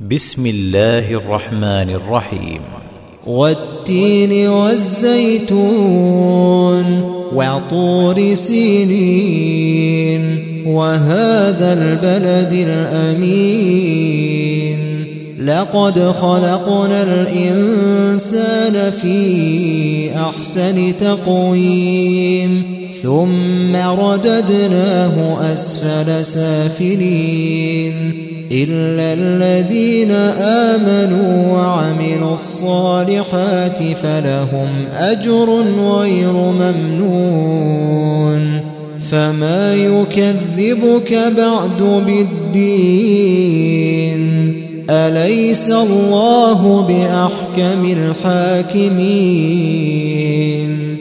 بسم الله الرحمن الرحيم. والتين والزيتون وطور سينين وهذا البلد الأمين لقد خلقنا الإنسان في أحسن تقويم ثم رددناه أسفل سافلين إلا الذين آمنوا وعملوا الصالحات فلهم أجر غير ممنون فما يكذبك بعد بالدين أليس الله بأحكم الحاكمين